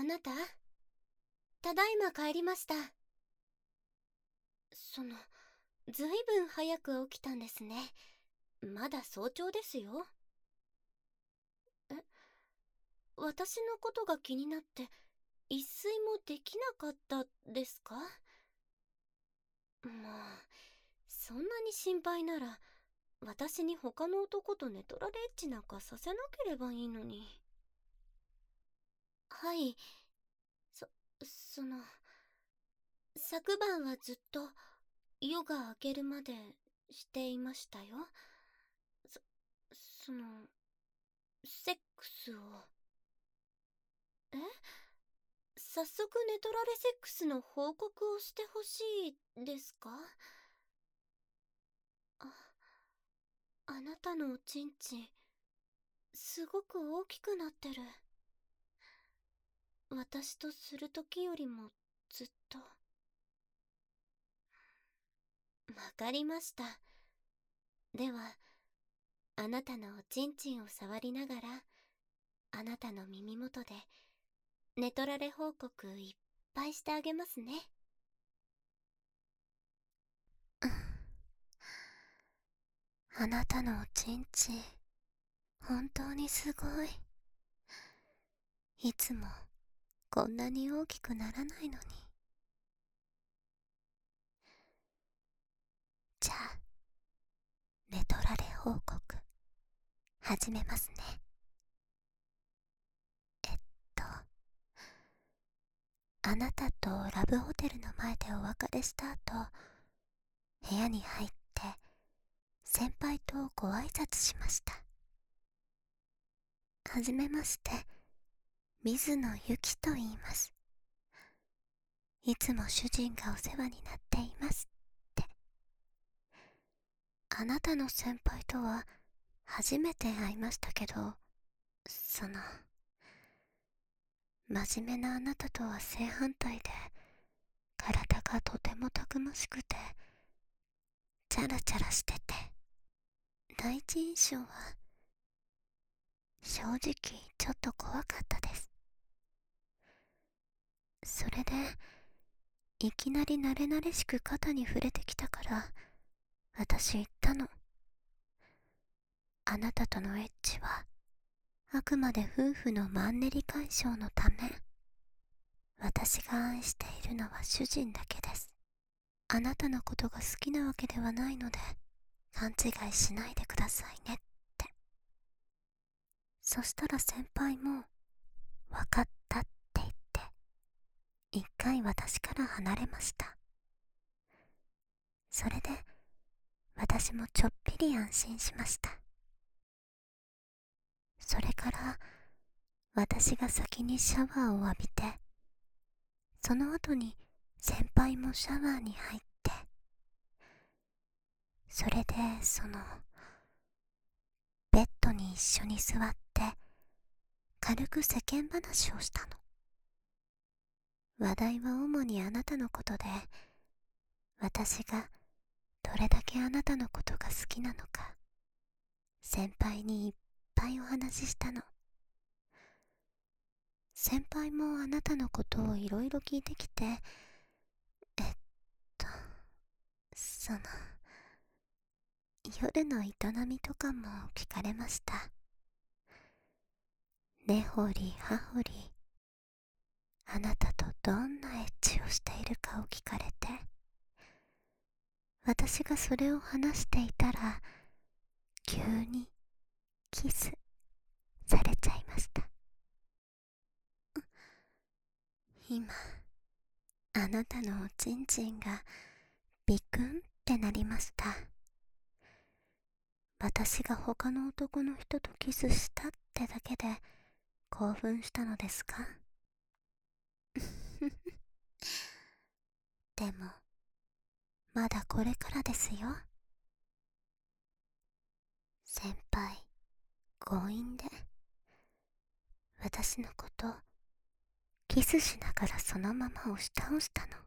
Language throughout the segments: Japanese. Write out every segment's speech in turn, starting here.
あなた、ただいま帰りました。ずいぶん早く起きたんですね。まだ早朝ですよ。え、私のことが気になって一睡もできなかったですか？まあ、そんなに心配なら私に他の男と寝取られエッチなんかさせなければいいのに。はい、そ、その、昨晩はずっと夜が明けるまでしていましたよ。そ、その、セックスを。え、早速寝取られセックスの報告をしてほしいですか？あ、あなたのおちんちん、すごく大きくなってる。私とするときよりもずっと。わかりました。では、あなたのおちんちんを触りながら、あなたの耳元で寝取られ報告いっぱいしてあげますね。あなたのおちんちん、本当にすごい。いつもこんなに大きくならないのに。じゃあ、寝取られ報告、始めますね。えっと、あなたとラブホテルの前でお別れした後、部屋に入って先輩とご挨拶しました。はじめまして、水野ゆきと言います。いつも主人がお世話になっていますって。あなたの先輩とは初めて会いましたけど、真面目なあなたとは正反対で、体がとてもたくましくて、チャラチャラしてて、第一印象は、正直ちょっと怖かったです。それで、いきなり慣れ慣れしく肩に触れてきたから、私言ったの。あなたとのエッチは、あくまで夫婦のマンネリ解消のため、私が愛しているのは主人だけです。あなたのことが好きなわけではないので、勘違いしないでくださいねって。そしたら先輩も、わかったって言って、一回私から離れました。それで、私もちょっぴり安心しました。それから、私が先にシャワーを浴びて、その後に先輩もシャワーに入って、それでベッドに一緒に座って軽く世間話をしたの。話題は主にあなたのことで、私がどれだけあなたのことが好きなのか、先輩にいっぱいお話ししたの。先輩もあなたのことをいろいろ聞いてきて、えっと、その、夜の営みとかも聞かれました。根掘り葉掘り、あなたとどんなエッチをしているかを聞かれて、私がそれを話していたら、急にキスされちゃいました。今、あなたのおちんちんがビクンってなりました。私が他の男の人とキスしたってだけで興奮したのですか？でも、まだこれからですよ。先輩、強引で、私のことキスしながらそのまま押し倒したの。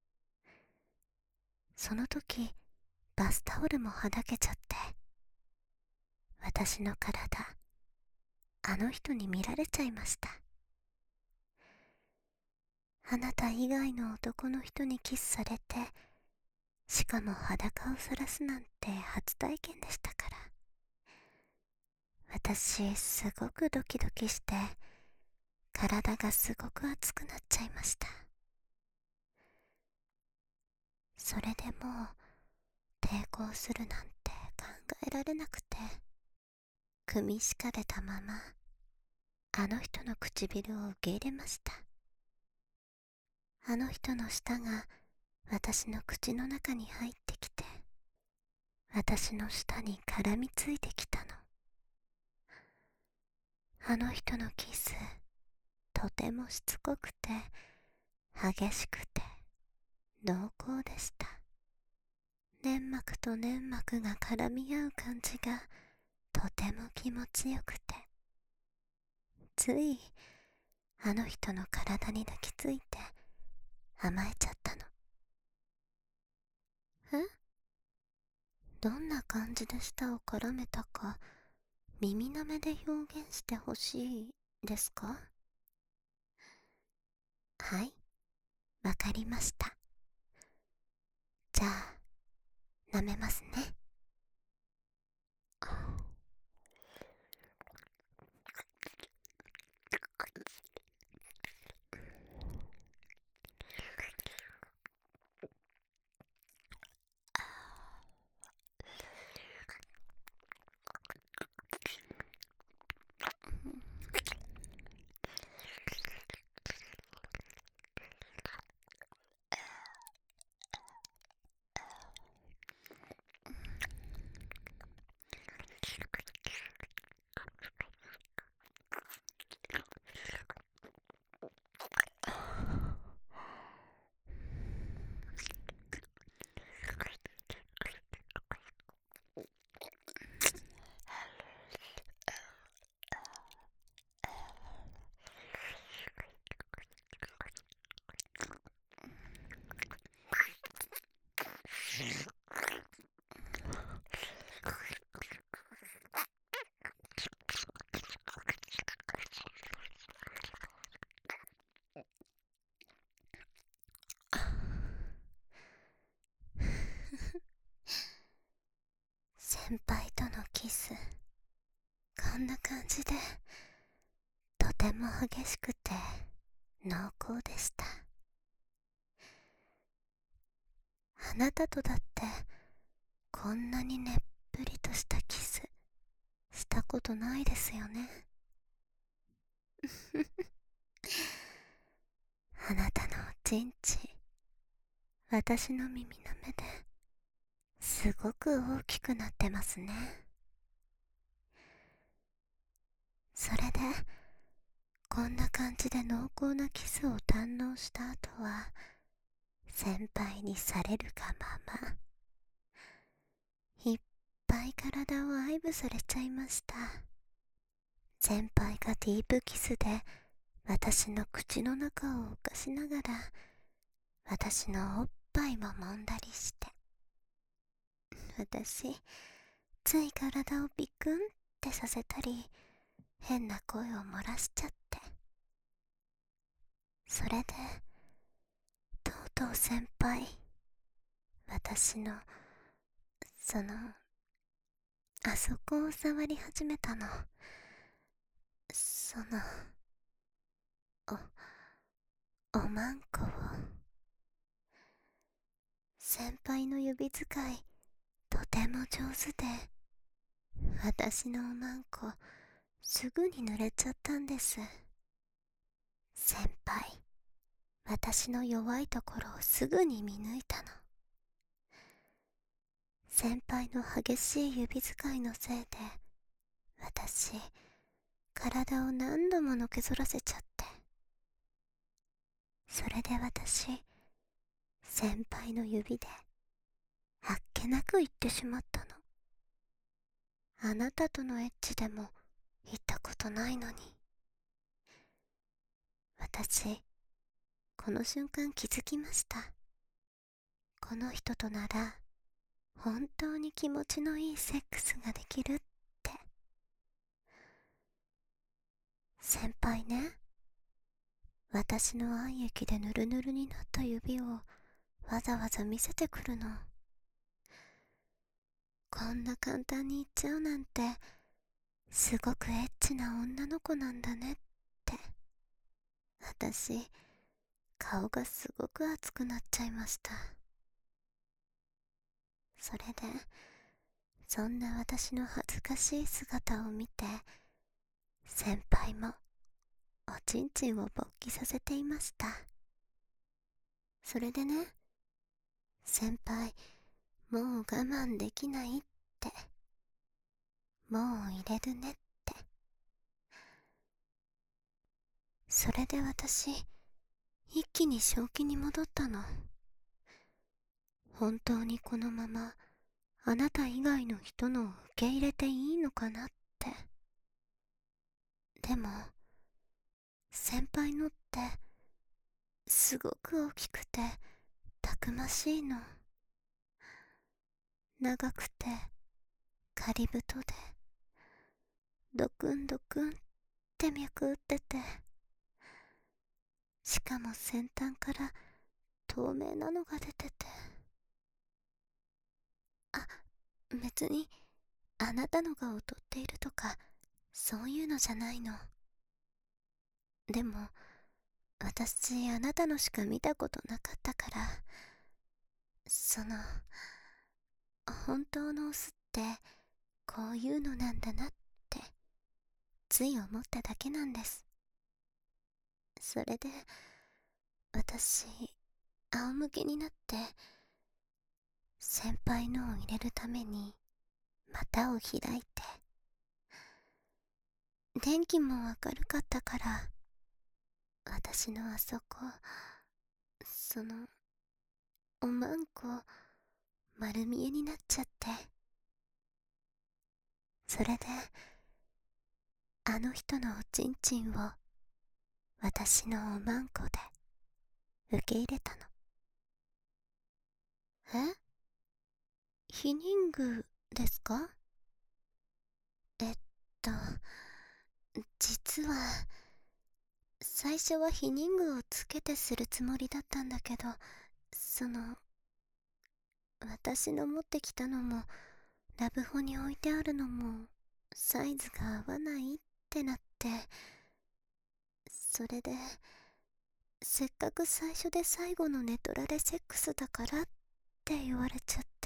その時、バスタオルもはだけちゃって、私の体、あの人に見られちゃいました。 あなた以外の男の人にキスされて、しかも裸を晒すなんて初体験でしたから。私、すごくドキドキして、体がすごく熱くなっちゃいました。それでもう、抵抗するなんて考えられなくて、組み敷かれたまま、あの人の唇を受け入れました。あの人の舌が私の口の中に入ってきて、私の舌に絡みついてきたの。あの人のキス、とてもしつこくて、激しくて、濃厚でした。粘膜と粘膜が絡み合う感じが、とても気持ちよくて、つい、あの人の体に抱きついて、甘えちゃったの。え？どんな感じで舌を絡めたか、耳なめで表現してほしいですか？はい、わかりました。じゃあ、舐めますね。先輩とのキス、こんな感じで、とても激しくて濃厚でした。あなたとだってこんなにねっぷりとしたキスしたことないですよね。あなたのおちんち、私の耳の目ですごく大きくなってますね。それでこんな感じで濃厚なキスを堪能した後は、先輩にされるがまま、いっぱい体を愛撫されちゃいました。先輩がディープキスで私の口の中を動かしながら、私のおっぱいも揉んだりして、私、つい体をビクンってさせたり、変な声を漏らしちゃって。それで、とうとう先輩、私の、その、あそこを触り始めたの。その、おまんこを。先輩の指使い、とても上手で、私のおまんこ、すぐに濡れちゃったんです。先輩、私の弱いところをすぐに見抜いたの。先輩の激しい指使いのせいで、私、体を何度ものけぞらせちゃって。それで私、先輩の指で、あっけなく言ってしまったの。あなたとのエッチでも言ったことないのに。私、この瞬間気づきました。この人となら、本当に気持ちのいいセックスができるって。先輩ね、 私の愛液でヌルヌルになった指をわざわざ見せてくるの。こんな簡単に言っちゃうなんて、すごくエッチな女の子なんだねって。私、顔がすごく熱くなっちゃいました。それで、そんな私の恥ずかしい姿を見て、先輩もおちんちんを勃起させていました。それでね、先輩、もう我慢できないって、もう入れるねって。それで私、一気に正気に戻ったの。本当にこのままあなた以外の人のを受け入れていいのかなって。でも、先輩のってすごく大きくてたくましいの。長くてカリブトでドクンドクンって脈打ってて、しかも先端から透明なのが出てて。あ、別にあなたのが劣っているとかそういうのじゃないの。でも私あなたのしか見たことなかったから、本当のオスってこういうのなんだなってつい思っただけなんです。それで私仰向けになって先輩のを入れるために股を開いて、電気も明るかったから私のあそこ、おまんこ丸見えになっちゃって、それであの人のおちんちんを私のおまんこで受け入れたの。え、避妊具ですか？えっと、実は最初は避妊具をつけてするつもりだったんだけど、私の持ってきたのもラブホに置いてあるのもサイズが合わないってなって、それでせっかく最初で最後の寝取られセックスだからって言われちゃって、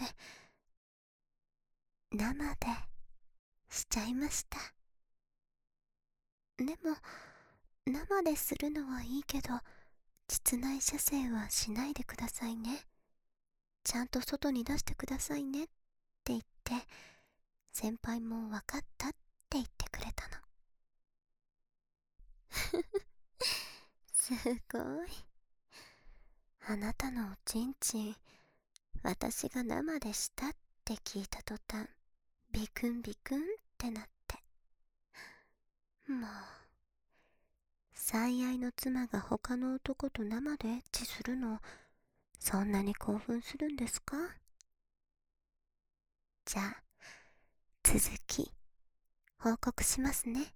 生でしちゃいました。でも生でするのはいいけど膣内射精はしないでくださいね、ちゃんと外に出してくださいねって言って、先輩も分かったって言ってくれたの。すごい。あなたのおちんちん私が生でしたって聞いた途端ビクンビクンってなって、もう最愛の妻が他の男と生でエッチするのそんなに興奮するんですか？じゃあ続き報告しますね。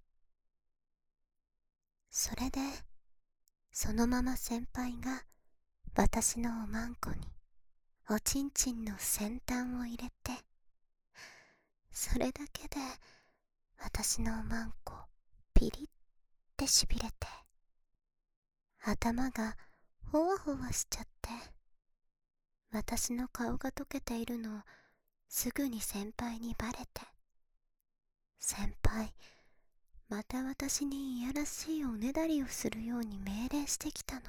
それでそのまま先輩が私のおまんこにおちんちんの先端を入れて、それだけで私のおまんこピリってしびれて、頭がほわほわしちゃって、私の顔が溶けているのをすぐに先輩にバレて、先輩また私にいやらしいおねだりをするように命令してきたの。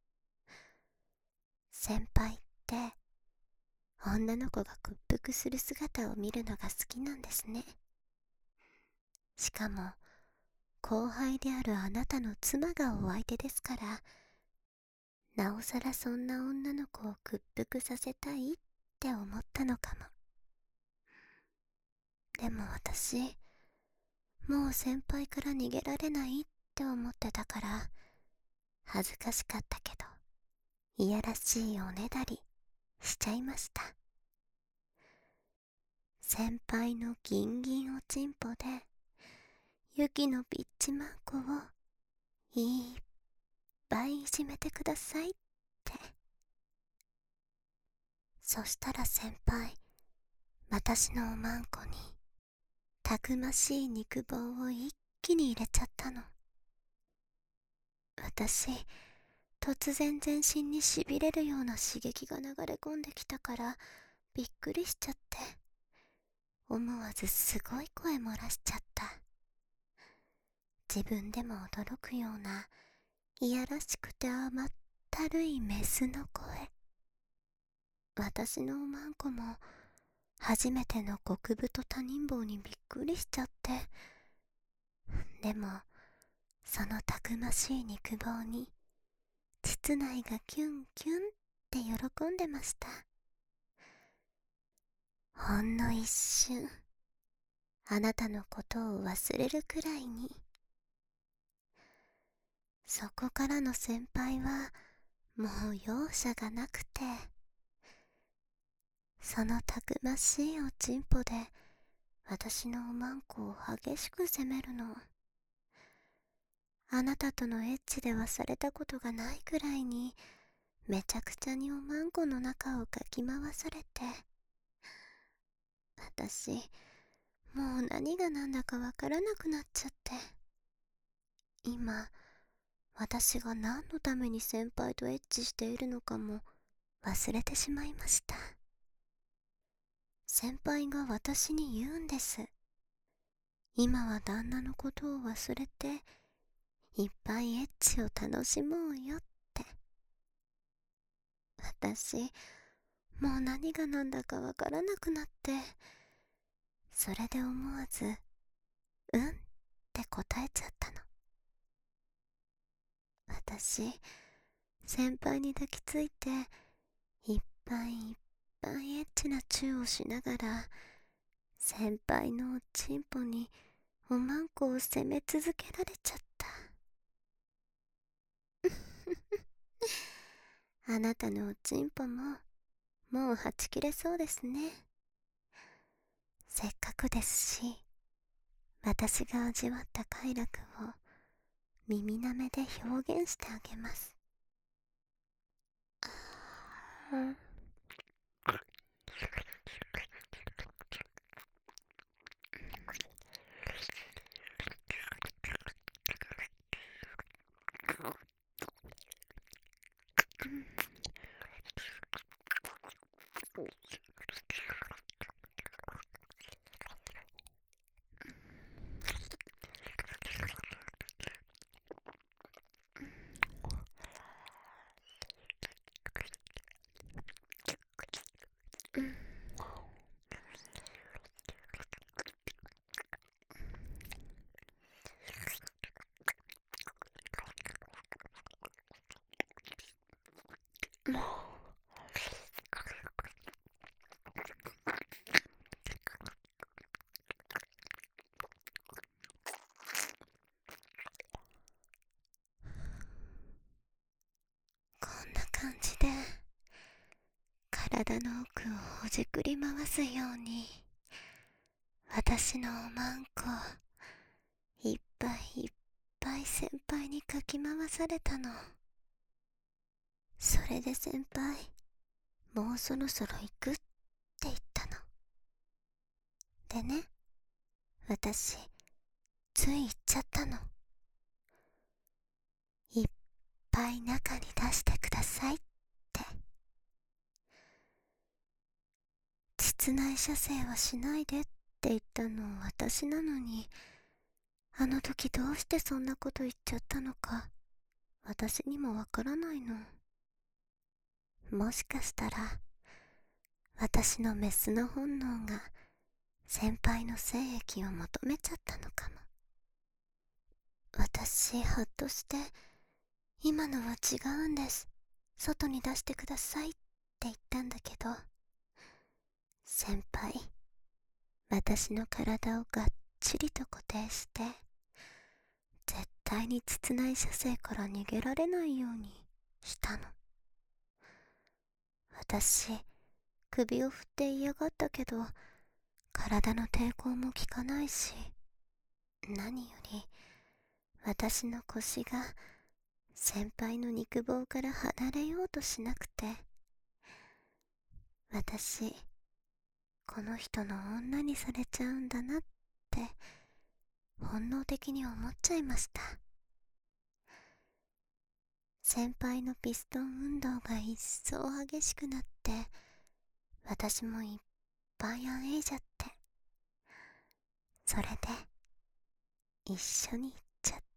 先輩って女の子が屈服する姿を見るのが好きなんですね。しかも後輩であるあなたの妻がお相手ですから、なおさらそんな女の子を屈服させたいって思ったのかも。でも私もう先輩から逃げられないって思ってたから、恥ずかしかったけどいやらしいおねだりしちゃいました。先輩のギンギンおちんぽでユキのピッチマンコをいっぱぱいいじめてくださいって。そしたら先輩、私のおまんこにたくましい肉棒を一気に入れちゃったの。私、突然全身にしびれるような刺激が流れ込んできたからびっくりしちゃって、思わずすごい声漏らしちゃった。自分でも驚くようないやらしくて甘ったるいメスの声。私のおまんこも初めての極太他人棒にびっくりしちゃって、でもそのたくましい肉棒に膣内がキュンキュンって喜んでました。ほんの一瞬、あなたのことを忘れるくらいに。そこからの先輩はもう容赦がなくて、そのたくましいおちんぽで私のおまんこを激しく責めるの。あなたとのエッチではされたことがないくらいにめちゃくちゃにおまんこの中をかき回されて、私もう何が何だかわからなくなっちゃって、今私が何のために先輩とエッチしているのかも忘れてしまいました。先輩が私に言うんです。今は旦那のことを忘れていっぱいエッチを楽しもうよって。私もう何が何だかわからなくなって、それで思わずうんって答えちゃったの。私先輩に抱きついていっぱいいっぱいエッチなチューをしながら、先輩のおちんぽにおまんこを責め続けられちゃった。あなたのおちんぽももうはち切れそうですね。せっかくですし、私が味わった快楽を耳なめで表現してあげます。こんな感じで体の奥をほじくり回すように私のおまんこいっぱいいっぱい先輩にかき回されたの。それで先輩、もうそろそろ行くって言ったの。でね、私つい言っちゃったの。いっぱい中に出してくださいって。膣内射精はしないでって言ったの私なのに、あの時どうしてそんなこと言っちゃったのか私にもわからないの。もしかしたら私のメスの本能が先輩の精液を求めちゃったのかも。私ハッとして、今のは違うんです、外に出してくださいって言ったんだけど、先輩私の体をがっちりと固定して、絶対に膣内射精から逃げられないようにしたの。私首を振って嫌がったけど体の抵抗も効かないし、何より私の腰が先輩の肉棒から離れようとしなくて、私、この人の女にされちゃうんだなって本能的に思っちゃいました。先輩のピストン運動が一層激しくなって、私もいっぱいあえいじゃって、それで一緒に行っちゃった。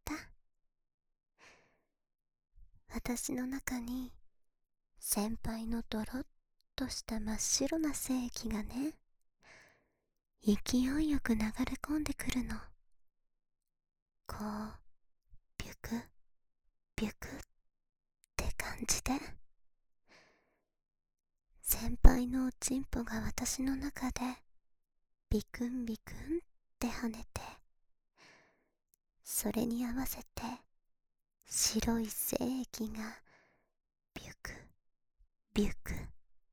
私の中に先輩のドロッとした真っ白な精液がね、勢いよく流れ込んでくるの。こう、ビュクビュクって感じで、先輩のおちんぽが私の中でビクンビクンって跳ねて、それに合わせて白い精液がビュクビュク、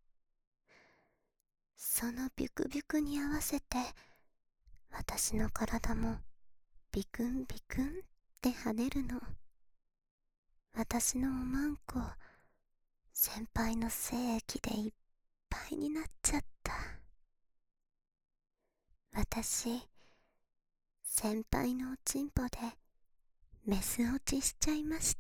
そのビュクビュクに合わせて私の体もビクンビクンって跳ねるの。私のおまんこ先輩の精液でいっぱいになっちゃった。私、先輩のおちんぽでメス落ちしちゃいました。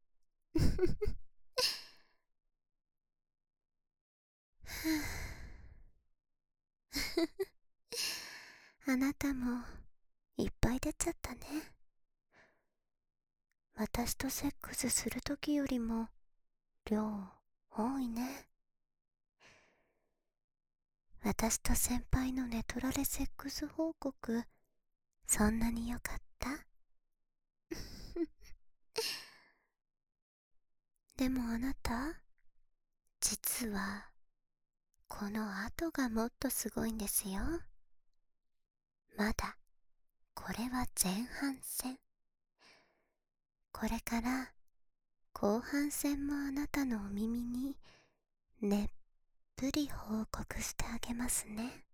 あなたもいっぱい出ちゃったね。私とセックスするときよりも量多いね。私と先輩の寝取られセックス報告、そんなに良かった？でもあなた、実はこの後がもっとすごいんですよ。まだこれは前半戦。これから後半戦もあなたのお耳にねっぷり報告してあげますね。